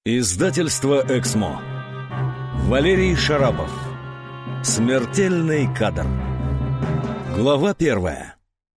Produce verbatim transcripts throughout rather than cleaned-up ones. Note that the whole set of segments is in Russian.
Издательство «Эксмо». Валерий Шарапов. Смертельный кадр. Глава первая.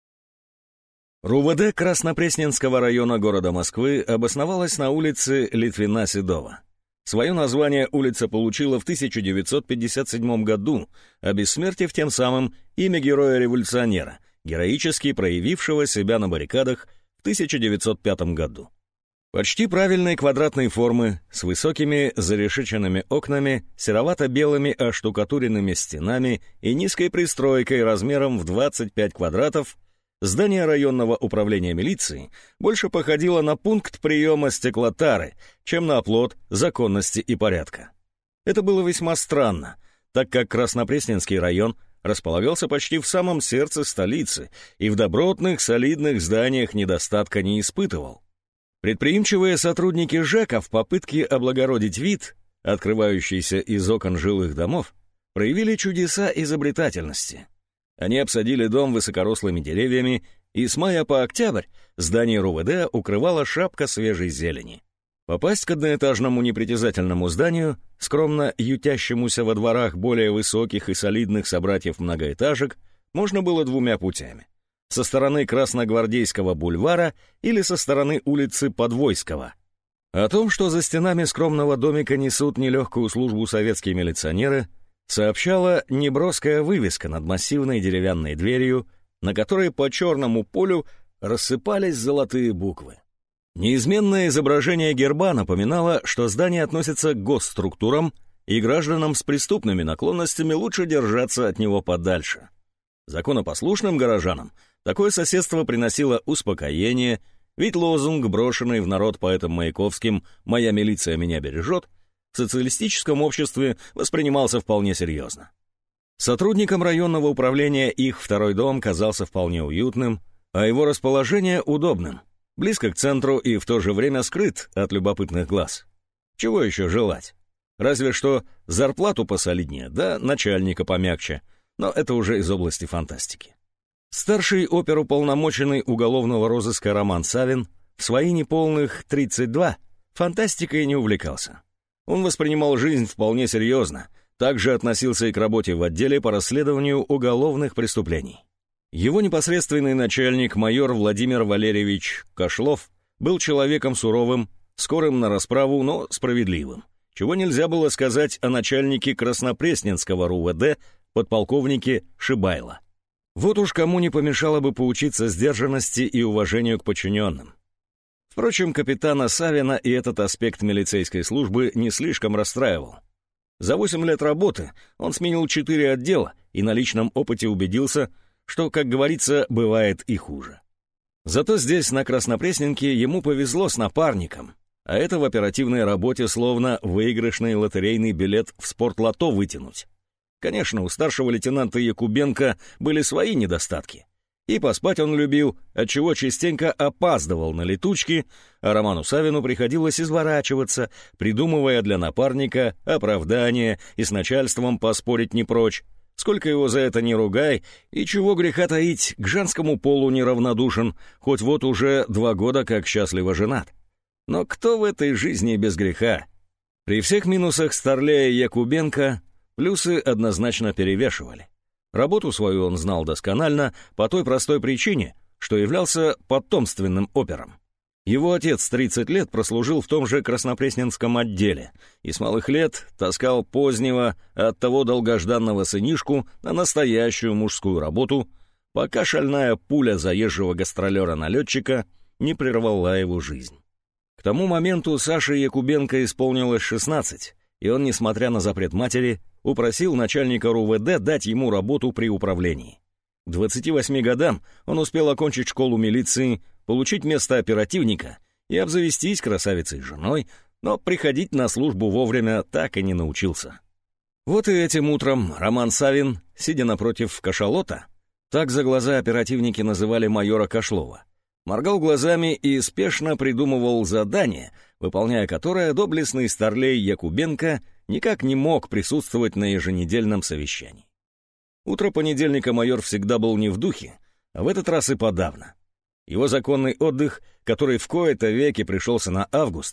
РУВД Краснопресненского района города Москвы обосновалась на улице Литвина-Седова. Свое название улица получила в тысяча девятьсот пятьдесят седьмом году, обессмертив тем самым имя героя-революционера, героически проявившего себя на баррикадах в тысяча девятьсот пятом году. Почти правильной квадратной формы, с высокими зарешеченными окнами, серовато-белыми оштукатуренными стенами и низкой пристройкой размером в двадцать пять квадратов, здание районного управления милиции больше походило на пункт приема стеклотары, чем на оплот законности и порядка. Это было весьма странно, так как Краснопресненский район располагался почти в самом сердце столицы и в добротных, солидных зданиях недостатка не испытывал. Предприимчивые сотрудники ЖЭКа в попытке облагородить вид, открывающийся из окон жилых домов, проявили чудеса изобретательности. Они обсадили дом высокорослыми деревьями, и с мая по октябрь здание РУВД укрывала шапка свежей зелени. Попасть к одноэтажному непритязательному зданию, скромно ютящемуся во дворах более высоких и солидных собратьев многоэтажек, можно было двумя путями: со стороны Красногвардейского бульвара или со стороны улицы Подвойского. О том, что за стенами скромного домика несут нелегкую службу советские милиционеры, сообщала неброская вывеска над массивной деревянной дверью, на которой по черному полю рассыпались золотые буквы. Неизменное изображение герба напоминало, что здание относится к госструктурам, и гражданам с преступными наклонностями лучше держаться от него подальше. Законопослушным горожанам такое соседство приносило успокоение, ведь лозунг, брошенный в народ поэтом Маяковским «Моя милиция меня бережет», в социалистическом обществе воспринимался вполне серьезно. Сотрудникам районного управления их второй дом казался вполне уютным, а его расположение удобным, близко к центру и в то же время скрыт от любопытных глаз. Чего еще желать? Разве что зарплату посолиднее, да начальника помягче, но это уже из области фантастики. Старший оперуполномоченный уголовного розыска Роман Савин в свои неполных тридцать два фантастикой не увлекался. Он воспринимал жизнь вполне серьезно, также относился и к работе в отделе по расследованию уголовных преступлений. Его непосредственный начальник, майор Владимир Валерьевич Кошлов, был человеком суровым, скорым на расправу, но справедливым, чего нельзя было сказать о начальнике Краснопресненского РУВД, подполковнике Шибайло. Вот уж кому не помешало бы поучиться сдержанности и уважению к подчиненным. Впрочем, капитана Савина и этот аспект милицейской службы не слишком расстраивал. За восемь лет работы он сменил четыре отдела и на личном опыте убедился, что, как говорится, бывает и хуже. Зато здесь, на Краснопресненке, ему повезло с напарником, а это в оперативной работе словно выигрышный лотерейный билет в спортлото вытянуть. Конечно, у старшего лейтенанта Якубенко были свои недостатки. И поспать он любил, отчего частенько опаздывал на летучки, а Роману Савину приходилось изворачиваться, придумывая для напарника оправдания и с начальством поспорить не прочь. Сколько его за это не ругай, и чего греха таить, к женскому полу неравнодушен, хоть вот уже два года как счастливо женат. Но кто в этой жизни без греха? При всех минусах старлея Якубенко плюсы однозначно перевешивали. Работу свою он знал досконально по той простой причине, что являлся потомственным опером. Его отец тридцать лет прослужил в том же Краснопресненском отделе и с малых лет таскал позднего, оттого долгожданного сынишку на настоящую мужскую работу, пока шальная пуля заезжего гастролера-налетчика не прервала его жизнь. К тому моменту Саше Якубенко исполнилось шестнадцать, и он, несмотря на запрет матери, упросил начальника РУВД дать ему работу при управлении. К двадцати восьми годам он успел окончить школу милиции, получить место оперативника и обзавестись красавицей женой, но приходить на службу вовремя так и не научился. Вот и этим утром Роман Савин, сидя напротив кашалота, так за глаза оперативники называли майора Кошлова, моргал глазами и спешно придумывал задание, выполняя которое доблестный старлей Якубенко никак не мог присутствовать на еженедельном совещании. Утро понедельника майор всегда был не в духе, а в этот раз и подавно. Его законный отдых, который в кои-то веки пришелся на август,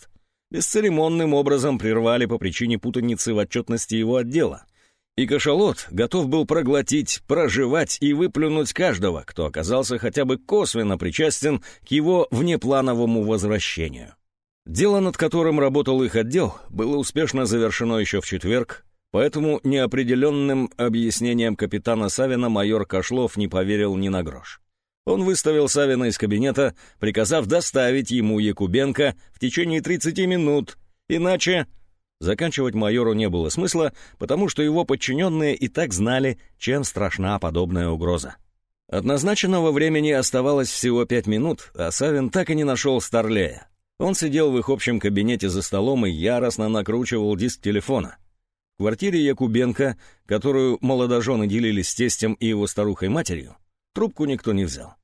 бесцеремонным образом прервали по причине путаницы в отчетности его отдела. И кашалот готов был проглотить, прожевать и выплюнуть каждого, кто оказался хотя бы косвенно причастен к его внеплановому возвращению. Дело, над которым работал их отдел, было успешно завершено еще в четверг, поэтому неопределенным объяснениям капитана Савина майор Кошлов не поверил ни на грош. Он выставил Савина из кабинета, приказав доставить ему Якубенко в течение тридцати минут, иначе... Заканчивать майору не было смысла, потому что его подчиненные и так знали, чем страшна подобная угроза. От назначенного времени оставалось всего пять минут, а Савин так и не нашел Старлея. Он сидел в их общем кабинете за столом и яростно накручивал диск телефона. В квартире Якубенко, которую молодожены делили с тестем и его старухой-матерью, трубку никто не взял.